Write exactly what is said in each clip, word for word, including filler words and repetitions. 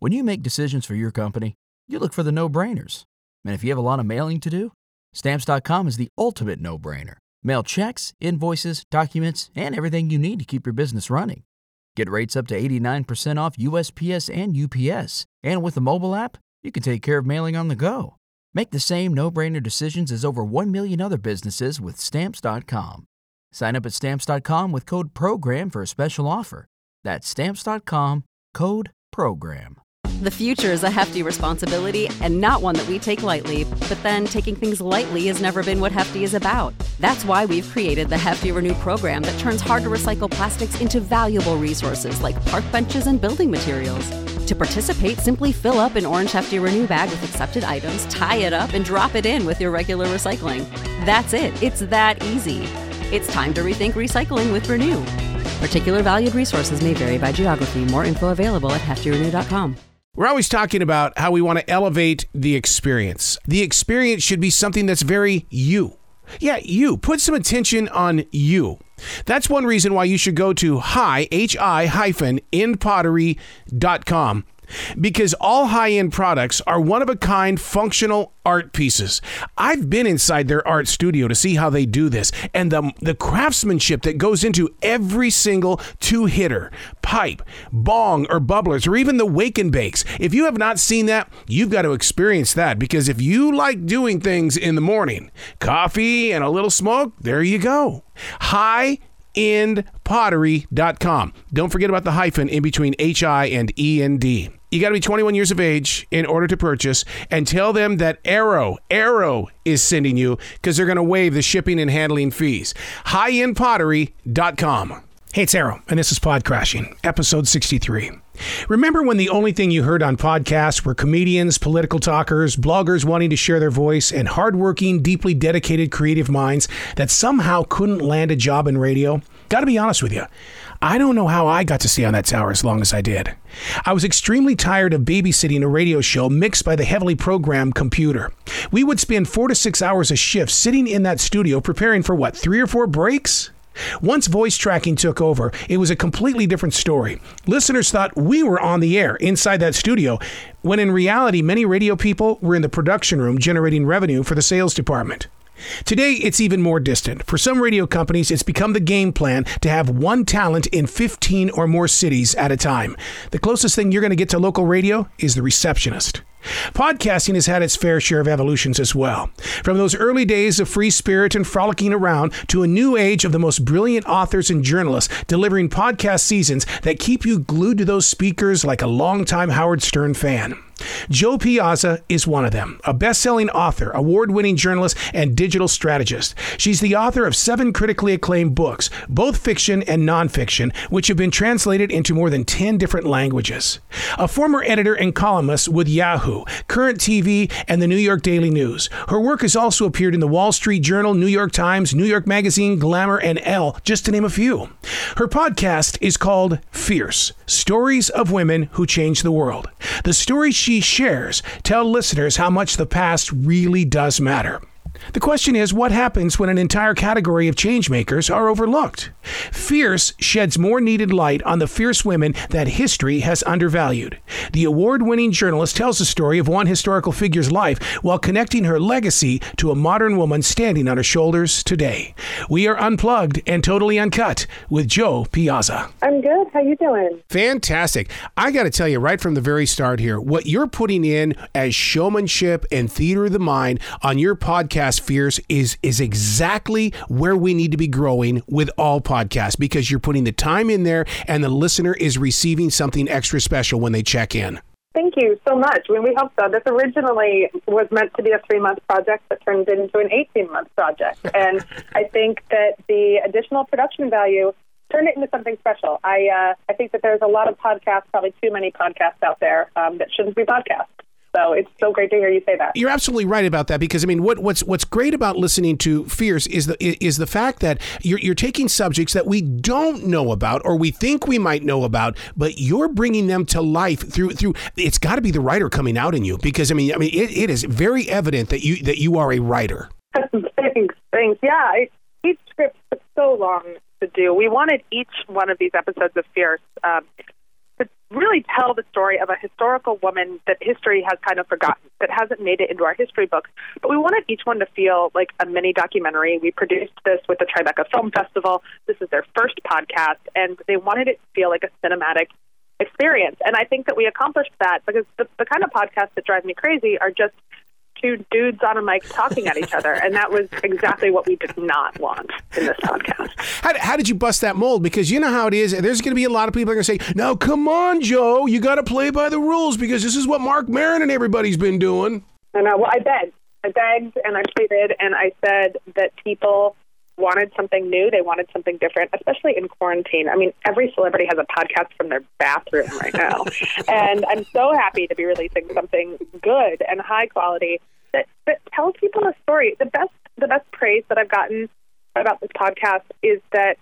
When you make decisions for your company, you look for the no-brainers. And if you have a lot of mailing to do, Stamps dot com is the ultimate no-brainer. Mail checks, invoices, documents, and everything you need to keep your business running. Get rates up to eighty-nine percent off U S P S and U P S. And with the mobile app, you can take care of mailing on the go. Make the same no-brainer decisions as over one million other businesses with Stamps dot com. Sign up at Stamps dot com with code PROGRAM for a special offer. That's Stamps dot com, code PROGRAM. The future is a hefty responsibility and not one that we take lightly. But then taking things lightly has never been what Hefty is about. That's why we've created the Hefty Renew program that turns hard-to-recycle plastics into valuable resources like park benches and building materials. To participate, simply fill up an orange Hefty Renew bag with accepted items, tie it up, and drop it in with your regular recycling. That's it. It's that easy. It's time to rethink recycling with Renew. Particular valued resources may vary by geography. More info available at hefty renew dot com. We're always talking about how we want to elevate the experience. The experience should be something that's very you. Yeah, you. Put some attention on you. That's one reason why you should go to hi, H-I hyphen, end pottery dot com. Because all high-end products are one-of-a-kind functional art pieces. I've been inside their art studio to see how they do this, and the, the craftsmanship that goes into every single two-hitter, pipe, bong, or bubblers, or even the wake and bakes. If you have not seen that, you've got to experience that, because if you like doing things in the morning, coffee and a little smoke, there you go. High end pottery dot com. Don't forget about the hyphen in between H I and E N D. You got to be twenty-one years of age in order to purchase, and tell them that Arrow, Arrow is sending you, because they're going to waive the shipping and handling fees. high end pottery dot com. Hey, it's Arrow, and this is Pod Crashing, episode sixty-three. Remember when the only thing you heard on podcasts were comedians, political talkers, bloggers wanting to share their voice, and hardworking, deeply dedicated creative minds that somehow couldn't land a job in radio? Gotta be honest with you, I don't know how I got to stay on that tower as long as I did. I was extremely tired of babysitting a radio show mixed by the heavily programmed computer. We would spend four to six hours a shift sitting in that studio preparing for what, three or four breaks? Once voice tracking took over, it was a completely different story. Listeners thought we were on the air inside that studio, when in reality, many radio people were in the production room generating revenue for the sales department. Today, it's even more distant. For some radio companies, it's become the game plan to have one talent in fifteen or more cities at a time. The closest thing you're going to get to local radio is the receptionist. Podcasting has had its fair share of evolutions as well. From those early days of free spirit and frolicking around to a new age of the most brilliant authors and journalists delivering podcast seasons that keep you glued to those speakers like a longtime Howard Stern fan. Jo Piazza is one of them, a best-selling author, award-winning journalist, and digital strategist. She's the author of seven critically acclaimed books, both fiction and nonfiction, which have been translated into more than ten different languages. A former editor and columnist with Yahoo, Current T V, and the New York Daily News. Her work has also appeared in the Wall Street Journal, New York Times, New York Magazine, Glamour, and Elle, just to name a few. Her podcast is called Fierce, Stories of Women Who Changed the World. The stories she shares tell listeners how much the past really does matter. The question is, what happens when an entire category of changemakers are overlooked? Fierce sheds more needed light on the fierce women that history has undervalued. The award-winning journalist tells the story of one historical figure's life while connecting her legacy to a modern woman standing on her shoulders today. We are unplugged and totally uncut with Jo Piazza. I'm good. How you doing? Fantastic. I got to tell you right from the very start here, what you're putting in as showmanship and theater of the mind on your podcast Fierce is is exactly where we need to be growing with all podcasts, because you're putting the time in there and the listener is receiving something extra special when they check in. Thank you so much. I mean, we hope so. This originally was meant to be a three-month project that turned into an eighteen-month project. And I think that the additional production value turned it into something special. I uh, I think that there's a lot of podcasts, probably too many podcasts out there um, that shouldn't be podcasts. So it's so great to hear you say that. You're absolutely right about that, because I mean, what, what's what's great about listening to Fierce is the is the fact that you're you're taking subjects that we don't know about or we think we might know about, but you're bringing them to life through through. It's got to be the writer coming out in you, because I mean, I mean, it, it is very evident that you that you are a writer. Thanks, thanks. Yeah, I, each script took so long to do. We wanted each one of these episodes of Fierce Um, to really tell the story of a historical woman that history has kind of forgotten, that hasn't made it into our history books. But we wanted each one to feel like a mini documentary. We produced this with the Tribeca Film Festival. This is their first podcast, and they wanted it to feel like a cinematic experience. And I think that we accomplished that because the, the kind of podcasts that drive me crazy are just two dudes on a mic talking at each other. And that was exactly what we did not want in this podcast. How, how did you bust that mold? Because you know how it is. There's going to be a lot of people that are going to say, now, come on, Joe, you got to play by the rules because this is what Marc Maron and everybody's been doing. I know. Well, I begged. I begged and I pleaded and I said that people wanted something new. They wanted something different, especially in quarantine. I mean, every celebrity has a podcast from their bathroom right now. And I'm so happy to be releasing something good and high quality that, that tells people a story. The best the best praise that I've gotten about this podcast is that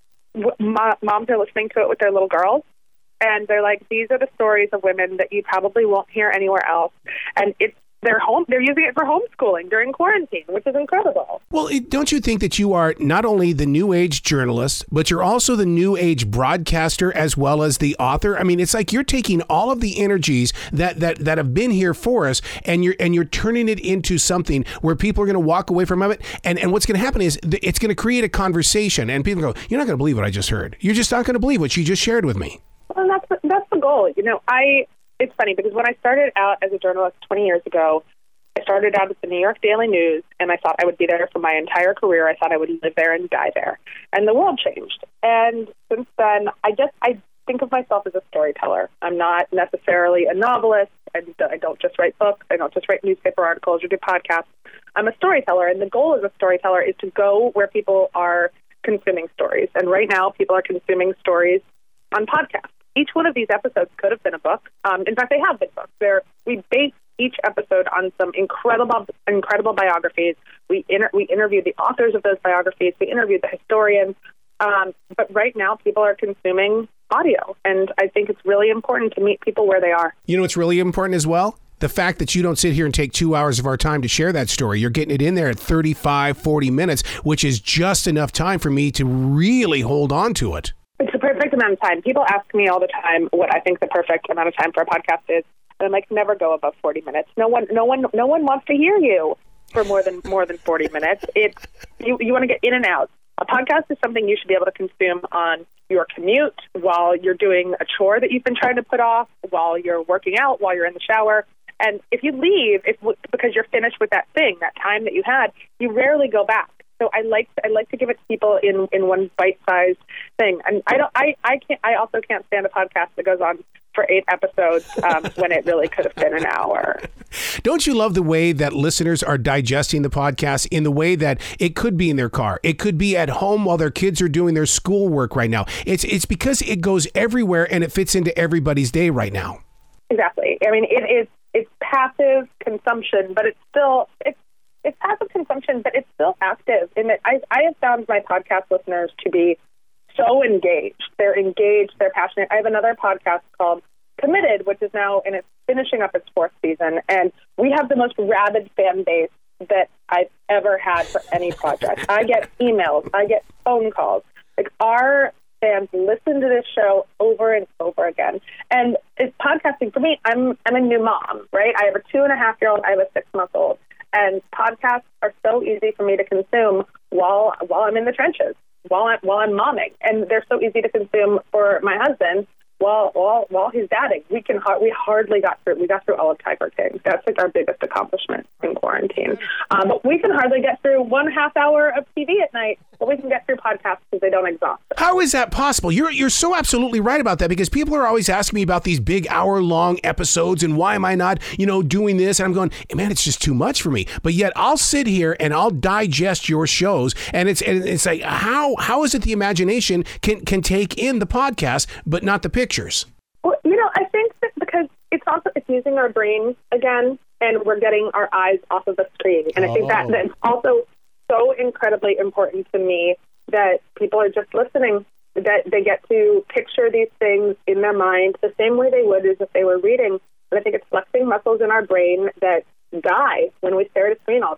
w- moms are listening to it with their little girls. And they're like, these are the stories of women that you probably won't hear anywhere else. And it's They're home. They're using it for homeschooling during quarantine, which is incredible. Well, it, don't you think that you are not only the new age journalist, but you're also the new age broadcaster as well as the author? I mean, it's like you're taking all of the energies that that, that have been here for us, and you're and you're turning it into something where people are going to walk away from it. And and what's going to happen is th- it's going to create a conversation, and people go, "You're not going to believe what I just heard. You're just not going to believe what you just shared with me." Well, that's the, that's the goal. You know, I. It's funny because when I started out as a journalist twenty years ago, I started out at the New York Daily News, and I thought I would be there for my entire career. I thought I would live there and die there. And the world changed. And since then, I just I think of myself as a storyteller. I'm not necessarily a novelist. I, I don't just write books. I don't just write newspaper articles or do podcasts. I'm a storyteller, and the goal as a storyteller is to go where people are consuming stories. And right now, people are consuming stories on podcasts. Each one of these episodes could have been a book. Um, in fact, they have been books. They're, we base each episode on some incredible, incredible biographies. We inter- we interviewed the authors of those biographies. We interviewed the historians. Um, but right now, people are consuming audio, and I think it's really important to meet people where they are. You know what's really important as well? The fact that you don't sit here and take two hours of our time to share that story. You're getting it in there at thirty-five, forty minutes, which is just enough time for me to really hold on to it. It's the perfect amount of time. People ask me all the time what I think the perfect amount of time for a podcast is, and I'm like, never go above forty minutes. No one, no one, no one wants to hear you for more than more than forty minutes. It's you. You want to get in and out. A podcast is something you should be able to consume on your commute, while you're doing a chore that you've been trying to put off, while you're working out, while you're in the shower. And if you leave, if because you're finished with that thing, that time that you had, you rarely go back. So I like I like to give it to people in, in one bite-sized thing. And I don't I, I can't I also can't stand a podcast that goes on for eight episodes um, when it really could have been an hour. Don't you love the way that listeners are digesting the podcast in the way that it could be in their car, it could be at home while their kids are doing their schoolwork right now? It's it's because it goes everywhere and it fits into everybody's day right now. Exactly. I mean, it is it's passive consumption, but it's still it's It's passive consumption, but it's still active. In that, I, I have found my podcast listeners to be so engaged. They're engaged. They're passionate. I have another podcast called Committed, which is now in its finishing up its fourth season, and we have the most rabid fan base that I've ever had for any project. I get emails. I get phone calls. Like, our fans listen to this show over and over again. And it's podcasting for me. I'm I'm a new mom, right? I have a two and a half year old. I have a six month old. And podcasts are so easy for me to consume while while I'm in the trenches, while I'm while I'm momming, and they're so easy to consume for my husband while while while he's dadding. We can we hardly got through we got through all of Tiger King. That's like our biggest accomplishment in quarantine. Um, but we can hardly get through one half hour of T V at night, but we can get through podcasts because they don't exhaust us. How is that possible? You're you're so absolutely right about that, because people are always asking me about these big hour long episodes and why am I not, you know, doing this? And I'm going, hey, man, it's just too much for me. But yet I'll sit here and I'll digest your shows, and it's and it's like how how is it the imagination can can take in the podcast but not the pictures? Well, you know, I think that because it's also it's using our brains again, and we're getting our eyes off of the screen, and I think Oh. that that's also so incredibly important to me that people are just listening, that they get to picture these things in their mind the same way they would as if they were reading. And I think it's flexing muscles in our brain that die when we stare at a screen all day.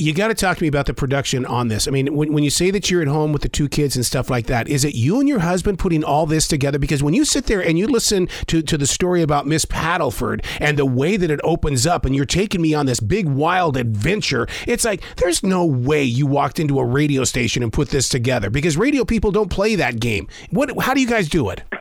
You got to talk to me about the production on this. I mean, when, when you say that you're at home with the two kids and stuff like that, is it you and your husband putting all this together? Because when you sit there and you listen to, to the story about Miss Paddleford and the way that it opens up and you're taking me on this big wild adventure, it's like, there's no way you walked into a radio station and put this together, because radio people don't play that game. What? How do you guys do it?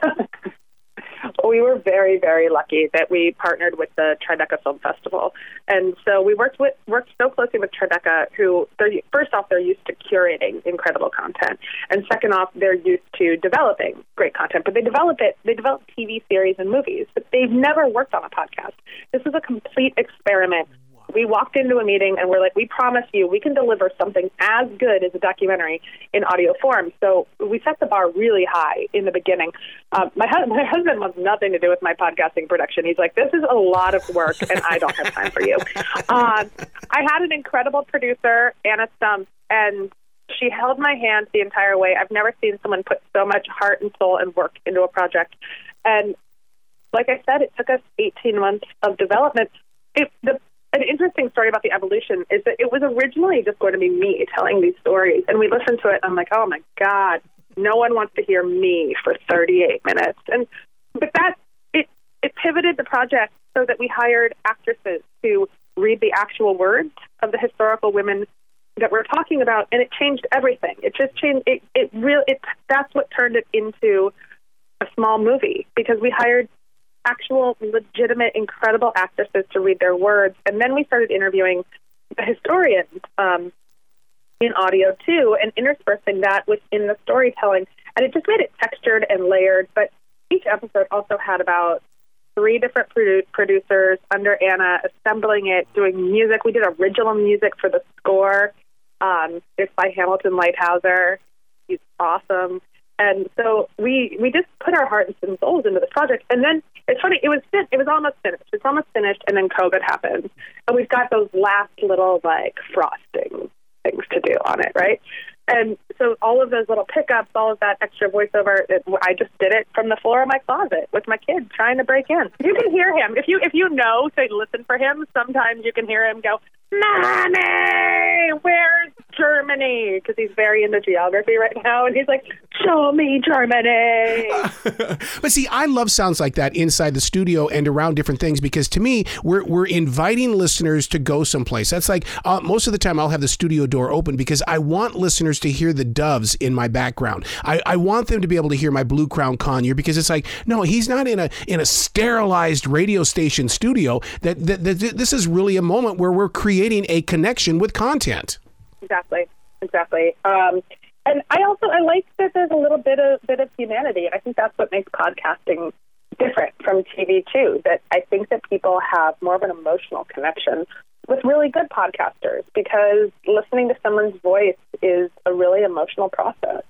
We were very, very lucky that we partnered with the Tribeca Film Festival. And so we worked with worked so closely with Tribeca, who, they're, first off, they're used to curating incredible content. And second off, they're used to developing great content. But they develop it, they develop T V series and movies. But they've never worked on a podcast. This is a complete experiment. We walked into a meeting and we're like, we promise you we can deliver something as good as a documentary in audio form. So we set the bar really high in the beginning. Um, my, hu- my husband wants nothing to do with my podcasting production. He's like, this is a lot of work and I don't have time for you. Um, I had an incredible producer, Anna Stump, and she held my hand the entire way. I've never seen someone put so much heart and soul and work into a project. And like I said, it took us eighteen months of development. It, the An interesting story about the evolution is that it was originally just going to be me telling these stories. And we listened to it, and I'm like, oh, my God, no one wants to hear me for thirty-eight minutes. And But that, it, it pivoted the project so that we hired actresses to read the actual words of the historical women that we're talking about, and it changed everything. It just changed, it, it really, it, that's what turned it into a small movie, because we hired actual, legitimate, incredible actresses to read their words. And then we started interviewing the historians um, in audio, too, and interspersing that within the storytelling. And it just made it textured and layered. But each episode also had about three different produ- producers under Anna assembling it, doing music. We did original music for the score. Um, it's by Hamilton Lighthouser. He's awesome. And so we we just put our heart and souls into this project. And then it's funny, it was it was almost finished. It's almost finished, and then COVID happened. And we've got those last little, like, frosting things to do on it, right? And so all of those little pickups, all of that extra voiceover, it, I just did it from the floor of my closet with my kid trying to break in. You can hear him. If you if you know to listen for him, sometimes you can hear him go, Mommy, where's Germany? Because he's very into geography right now, and he's like, show me Germany. But see, I love sounds like that inside the studio and around different things, because to me, we're we're inviting listeners to go someplace. That's like, uh, most of the time I'll have the studio door open because I want listeners to hear the doves in my background. I, I want them to be able to hear my Blue Crown Conure, because it's like, no, he's not in a in a sterilized radio station studio. That, that, that this is really a moment where we're creating a connection with content. Exactly, exactly. Um, and I also I like that there's a little bit of bit of humanity, and I think that's what makes podcasting different from T V too. That I think that people have more of an emotional connection with really good podcasters, because listening to someone's voice is a really emotional process.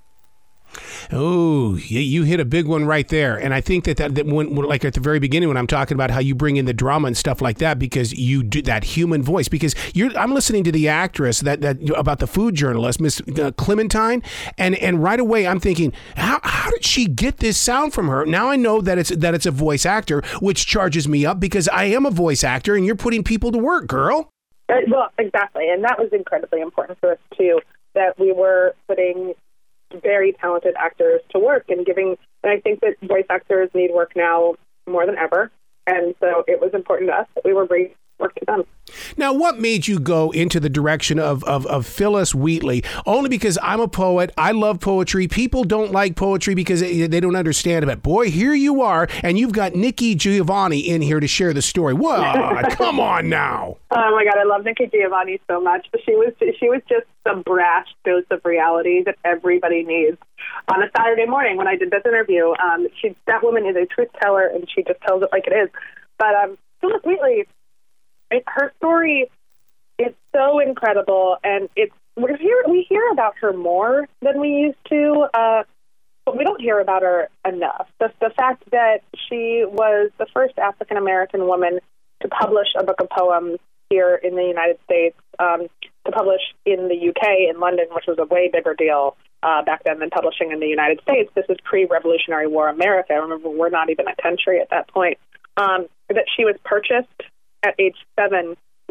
Oh, you hit a big one right there. And I think that, that, that when, like at the very beginning, when I'm talking about how you bring in the drama and stuff like that, because you do that human voice, because you're, I'm listening to the actress that, that about the food journalist, Miss uh, Clementine. And, and right away I'm thinking, how, how did she get this sound from her? Now I know that it's, that it's a voice actor, which charges me up because I am a voice actor and you're putting people to work, girl. Uh, well, exactly. And that was incredibly important for us too, that we were putting very talented actors to work and giving, and I think that voice actors need work now more than ever. And so it was important to us that we were bringing work to them. Now, what made you go into the direction of, of, of Phyllis Wheatley? Only because I'm a poet. I love poetry. People don't like poetry because they, they don't understand it. But boy, here you are, and you've got Nikki Giovanni in here to share the story. What? Come on now. Oh my God, I love Nikki Giovanni so much. She was she was just the brash dose of reality that everybody needs. On a Saturday morning when I did this interview, um, she that woman is a truth teller, and she just tells it like it is. But um, Phyllis Wheatley, it, her story is so incredible, and it's we hear we hear about her more than we used to, uh, but we don't hear about her enough. The, the fact that she was the first African American woman to publish a book of poems here in the United States, um, to publish in the U K, in London, which was a way bigger deal uh, back then than publishing in the United States. This is pre-Revolutionary War America. I remember we're not even a country at that point. Um, that she was purchased at age seven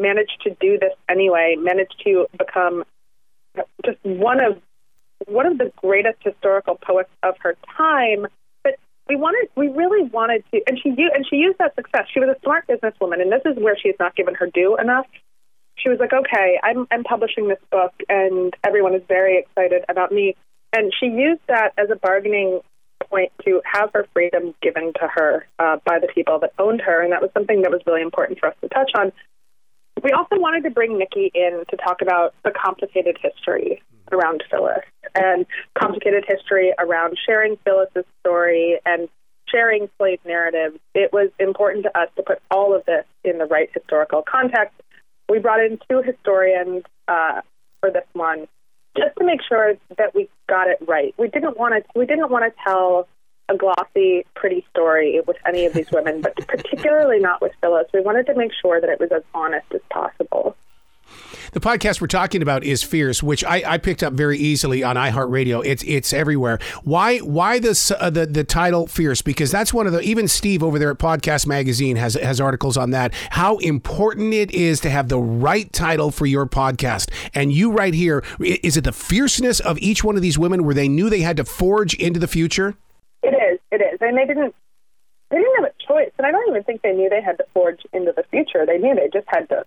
managed to do this anyway, managed to become just one of one of the greatest historical poets of her time. But we wanted, we really wanted to, and she and she used that success. She was a smart businesswoman, and this is where she's not given her due enough. She was like, okay, I'm I'm publishing this book, and everyone is very excited about me. And she used that as a bargaining point to have her freedom given to her uh, by the people that owned her, and that was something that was really important for us to touch on. We also wanted to bring Nikki in to talk about the complicated history around Phyllis and complicated history around sharing Phyllis's story and sharing slave narratives. It was important to us to put all of this in the right historical context. We brought in two historians uh, for this one, just to make sure that we got it right. We didn't want to. We didn't want to tell a glossy, pretty story with any of these women, but particularly not with Phyllis. We wanted to make sure that it was as honest as possible. The podcast we're talking about is Fierce, which I, I picked up very easily on iHeartRadio. It's it's everywhere. Why why this uh, the the title Fierce? Because that's one of the, even Steve over there at Podcast Magazine has has articles on that. How important it is to have the right title for your podcast. And you right here, is it the fierceness of each one of these women where they knew they had to forge into the future? It is. It is. And they didn't. They didn't have a choice. And I don't even think they knew they had to forge into the future. They knew they just had to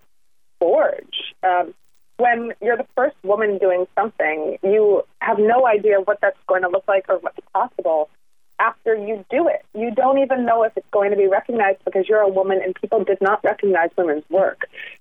forge. Um, when you're the first woman doing something, you have no idea what that's going to look like or what's possible after you do it. You don't even know if it's going to be recognized because you're a woman and people did not recognize women's work.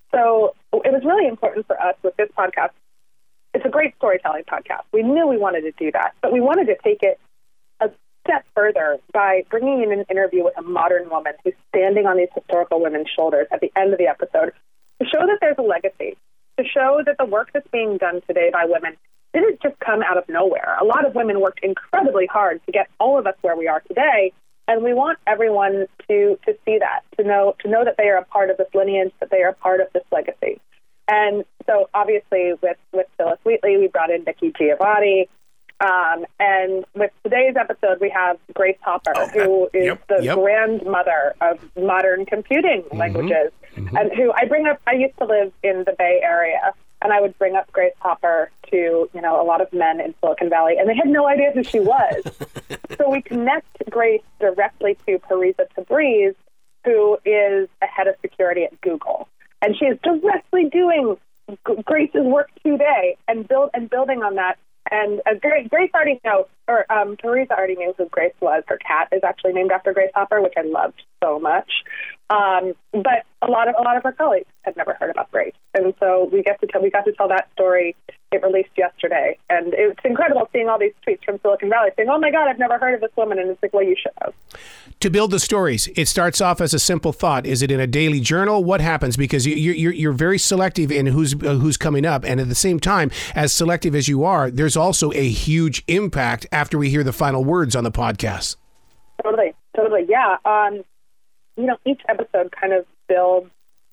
So it was really important for us with this podcast. It's a great storytelling podcast. We knew we wanted to do that, but we wanted to take it a step further by bringing in an interview with a modern woman who's standing on these historical women's shoulders at the end of the episode, to show that there's a legacy, to show that the work that's being done today by women didn't just come out of nowhere. A lot of women worked incredibly hard to get all of us where we are today, and we want everyone to to see that, to know to know that they are a part of this lineage, that they are a part of this legacy. And so, obviously, with, with Phyllis Wheatley, we brought in Nikki Giovanni. Um, and with today's episode, we have Grace Hopper, oh, who is yep, the yep. grandmother of modern computing mm-hmm, languages, mm-hmm. and who I bring up. I used to live in the Bay Area, and I would bring up Grace Hopper to, you know, a lot of men in Silicon Valley, and they had no idea who she was. So we connect Grace directly to Parisa Tabriz, who is a head of security at Google, and she is directly doing Grace's work today, and build and building on that. And uh, Grace, Grace already knows, or um, Teresa already knew who Grace was. Her cat is actually named after Grace Hopper, which I loved so much. Um, but a lot of a lot of her colleagues had never heard about Grace, and so we get to tell, we got to tell that story. It released yesterday, and it's incredible seeing all these tweets from Silicon Valley saying, "Oh my God, I've never heard of this woman," and it's like, "Well, you should have." To build the stories, it starts off as a simple thought. Is it in a daily journal? What happens? Because you, you're you're very selective in who's uh, who's coming up, and at the same time, as selective as you are, there's also a huge impact after we hear the final words on the podcast. Totally, totally, yeah. Um, you know, each episode kind of builds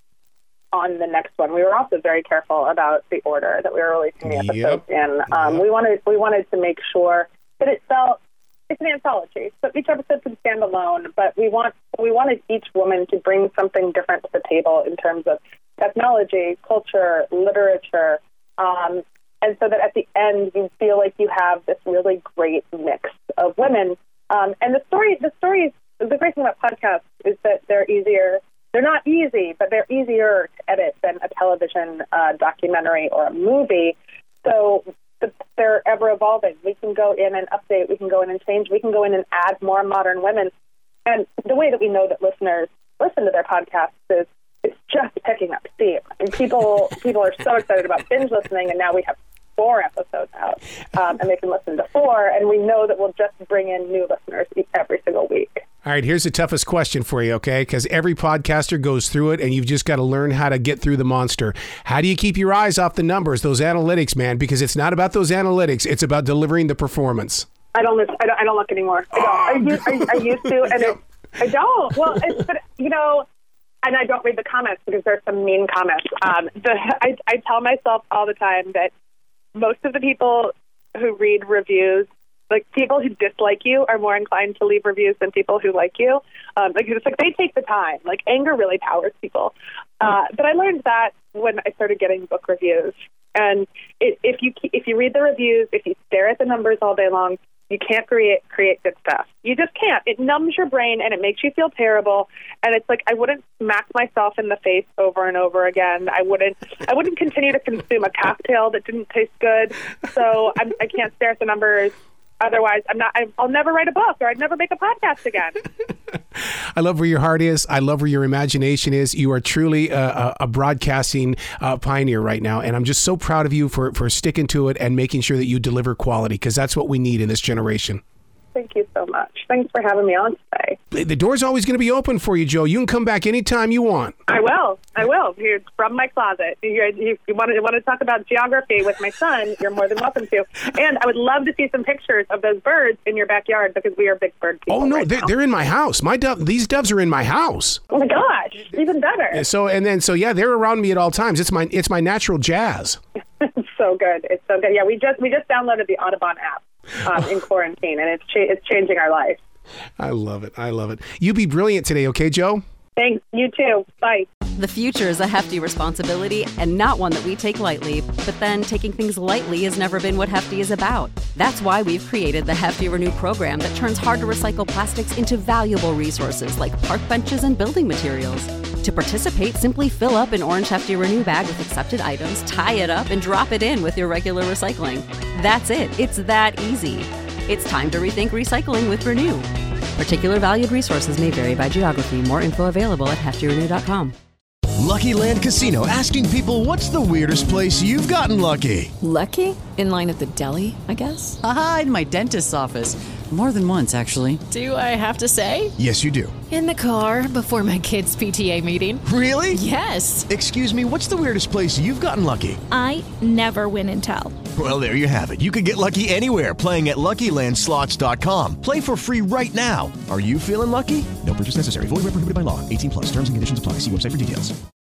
on the next one. We were also very careful about the order that we were releasing the episodes yep. in. Um, yep. We wanted we wanted to make sure that it felt. It's an anthology, so each episode can stand alone, but we want we wanted each woman to bring something different to the table in terms of technology, culture, literature, um, and so that at the end you feel like you have this really great mix of women. Um, and the story, the stories, the great thing about podcasts is that they're easier. They're not easy, but they're easier to edit than a television uh, documentary or a movie. So they're ever evolving. We can go in and update. We can go in and change. We can go in and add more modern women. And the way that we know that listeners listen to their podcasts is it's just picking up steam. And people people are so excited about binge listening, and now we have four episodes out, um, and they can listen to four, and we know that we'll just bring in new listeners every single week. All right, here's the toughest question for you, okay? Because every podcaster goes through it, and you've just got to learn how to get through the monster. How do you keep your eyes off the numbers, those analytics, man? Because it's not about those analytics. It's about delivering the performance. I don't I don't, I don't look anymore. I, don't. I, used, I, I used to, and it, I don't. Well, it's, but, you know, and I don't read the comments because there's some mean comments. Um, the, I, I tell myself all the time that most of the people who read reviews Like, people who dislike you are more inclined to leave reviews than people who like you. Um, like, it's like they take the time. Like, anger really powers people. Uh, but I learned that when I started getting book reviews. And it, if you if you read the reviews, if you stare at the numbers all day long, you can't create create good stuff. You just can't. It numbs your brain and it makes you feel terrible. And it's like I wouldn't smack myself in the face over and over again. I wouldn't. I wouldn't continue to consume a cocktail that didn't taste good. So I'm, I can't stare at the numbers. Otherwise, I'm not. I'll never write a book, or I'd never make a podcast again. I love where your heart is. I love where your imagination is. You are truly a, a broadcasting uh, pioneer right now, and I'm just so proud of you for for sticking to it and making sure that you deliver quality, because that's what we need in this generation. Thank you so much. Thanks for having me on today. The door's always going to be open for you, Jo. You can come back anytime you want. I will. I will. You're from my closet. You, you, you, want to, you want to talk about geography with my son, you're more than welcome to. And I would love to see some pictures of those birds in your backyard, because we are big bird people. Oh, no, right they're, now. they're in my house. My dove, These doves are in my house. Oh, my gosh. Even better. So, and then, so yeah, they're around me at all times. It's my, it's my natural jazz. It's so good. It's so good. Yeah, we just, we just downloaded the Audubon app. Um, in quarantine, and it's cha- it's changing our life. I love it. I love it. You be brilliant today, okay, Jo? Thanks. You too. Bye. The future is a hefty responsibility and not one that we take lightly, but then taking things lightly has never been what Hefty is about. That's why we've created the Hefty Renew program that turns hard-to-recycle plastics into valuable resources like park benches and building materials. To participate, simply fill up an orange Hefty Renew bag with accepted items, tie it up, and drop it in with your regular recycling. That's it. It's that easy. It's time to rethink recycling with Renew. Particular valued resources may vary by geography. More info available at hefty renew dot com. Lucky Land Casino, asking people, what's the weirdest place you've gotten lucky? Lucky? In line at the deli, I guess? Aha, in my dentist's office. More than once, actually. Do I have to say? Yes, you do. In the car before my kids' P T A meeting. Really? Yes. Excuse me, what's the weirdest place you've gotten lucky? I never win and tell. Well, there you have it. You can get lucky anywhere, playing at Lucky Land Slots dot com. Play for free right now. Are you feeling lucky? No purchase necessary. Void where prohibited by law. eighteen plus. Terms and conditions apply. See website for details.